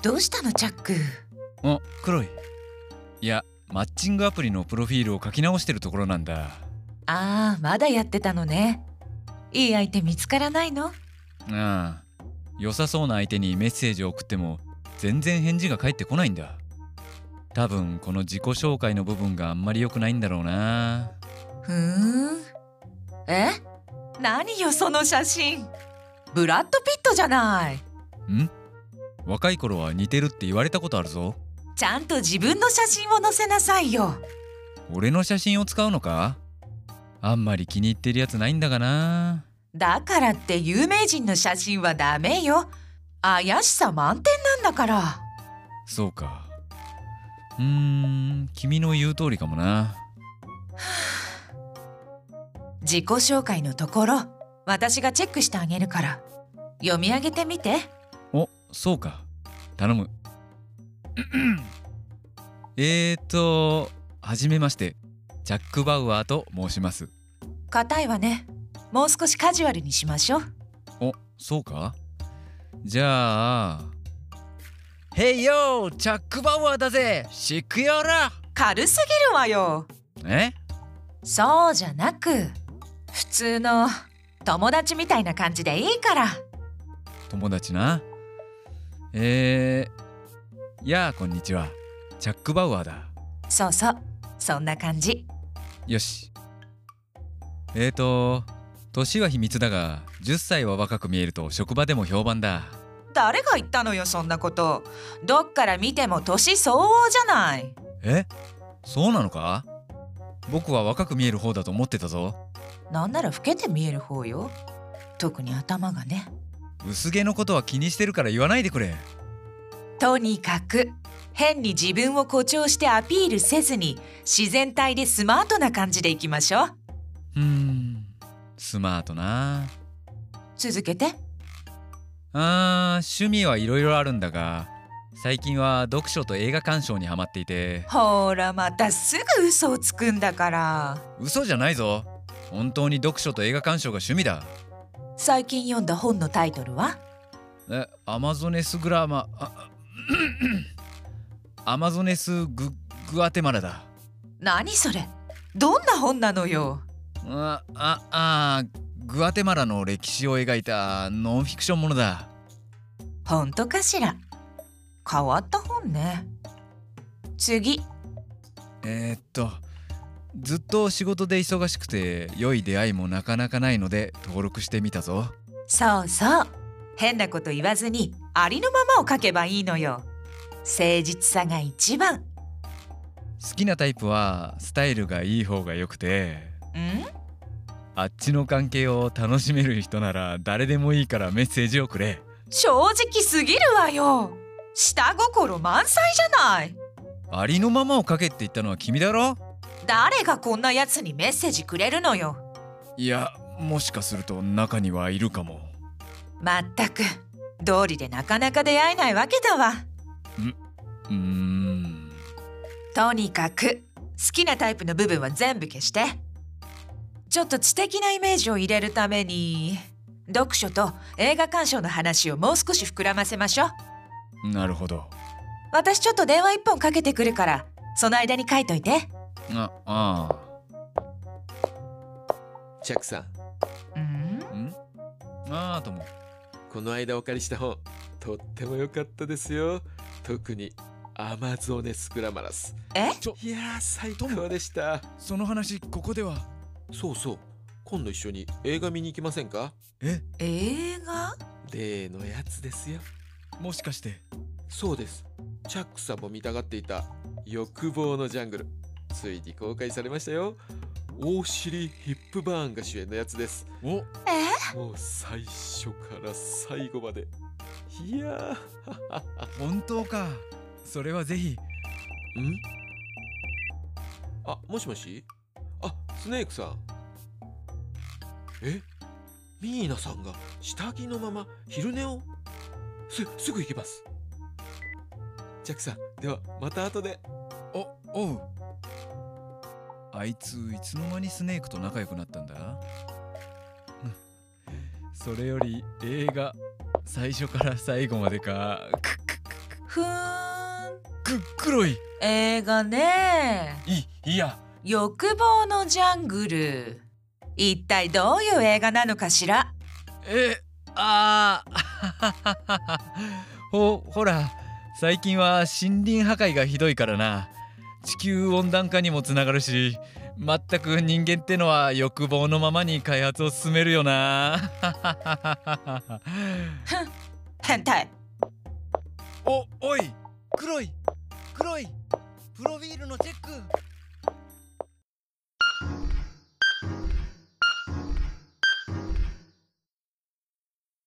どうしたのチャック？ あ、クロイ。いや、マッチングアプリのプロフィールを書き直してるところなんだ。 ああ、まだやってたのね。いい相手見つからないの？ ああ、良さそうな相手にメッセージを送っても全然返事が返ってこないんだ。多分この自己紹介の部分があんまり良くないんだろうな。 え？何よその写真。ブラッド・ピットじゃない。 若い頃は似てるって言われたことあるぞ。 ちゃんと自分の写真を載せなさいよ。 俺の写真を使うのか？あんまり気に入ってるやつないんだがな。 だからって有名人の写真はダメよ。怪しさ満点なんだから。 そうか。君の言う通りかもな。 自己紹介のところ、私がチェックしてあげるから読み上げてみて。 お、そうか。頼む。はじめまして。ジャック・バウアーと申します。 硬いわね。もう少しカジュアルにしましょう。 お、そうか。じゃあ、ヘイヨー、チャック・バウアーだぜ。シックヨーラ。 軽すぎるわよ。そうじゃなく、普通の友達みたいな感じでいいから。 友達な。やあ、こんにちは。チャック・バウアーだ。 そうそう、そんな感じ。 よし。年は秘密だが10歳は若く見えると職場でも評判だ。 誰が言ったのよそんなこと。どっから見ても年相応じゃない。 そうなのか？僕は若く見える方だと思ってたぞ。 なんなら老けて見える方よ。特に頭がね。 薄毛のことは気にしてるから言わないでくれ。 とにかく変に自分を誇張してアピールせずに自然体でスマートな感じでいきましょう。 スマートな。 続けて。 趣味はいろいろあるんだが、最近は読書と映画鑑賞にハマっていて。 ほらまたすぐ嘘をつくんだから。 嘘じゃないぞ。本当に読書と映画鑑賞が趣味だ。 最近読んだ本のタイトルは？ アマゾネスグラマアマゾネスグアテマラだ。 何それ？どんな本なのよ。 グアテマラの歴史を描いたノンフィクションものだ。 本当かしら？変わった本ね。次。 ずっと仕事で忙しくて良い出会いもなかなかないので登録してみたぞ。 そうそう、変なこと言わずにありのままを書けばいいのよ。誠実さが一番。 好きなタイプはスタイルがいい方がよくて、あっちの関係を楽しめる人なら誰でもいいからメッセージをくれ。 正直すぎるわよ。下心満載じゃない。 ありのままを書けって言ったのは君だろ。 誰がこんなやつにメッセージくれるのよ。 いや、もしかすると中にはいるかも。 まったく道理でなかなか出会えないわけだわ。とにかく好きなタイプの部分は全部消して。ちょっと知的なイメージを入れるために読書と映画鑑賞の話をもう少し膨らませましょう。 なるほど。 私ちょっと電話一本かけてくるからその間に書いといて。 チャックさん。 とも。 この間お借りした本とっても良かったですよ。特にアマゾネスグラマラス。いやー最高でした。 その話ここでは。 そうそう、今度一緒に映画見に行きませんか？ 映画？ 例のやつですよ。 もしかして。 そうです。チャックさんも見たがっていた欲望のジャングル、ついに公開されましたよ。大尻ヒップバーンが主演のやつです。もう最初から最後まで。いや本当か。それはぜひ。 もしもし。スネークさん。ミーナさんが下着のまま昼寝を？すぐ行きます。ジャックさん、ではまた後で。 おう。あいついつの間にスネークと仲良くなったんだ？それより映画最初から最後までか。 ふーん。 黒い。 映画ね。 いや。 欲望のジャングル。一体どういう映画なのかしら。 ほら、最近は森林破壊がひどいからな。地球温暖化にもつながるし、全く人間ってのは欲望のままに開発を進めるよな。 変態。 おい、黒いプロフィールのチェック。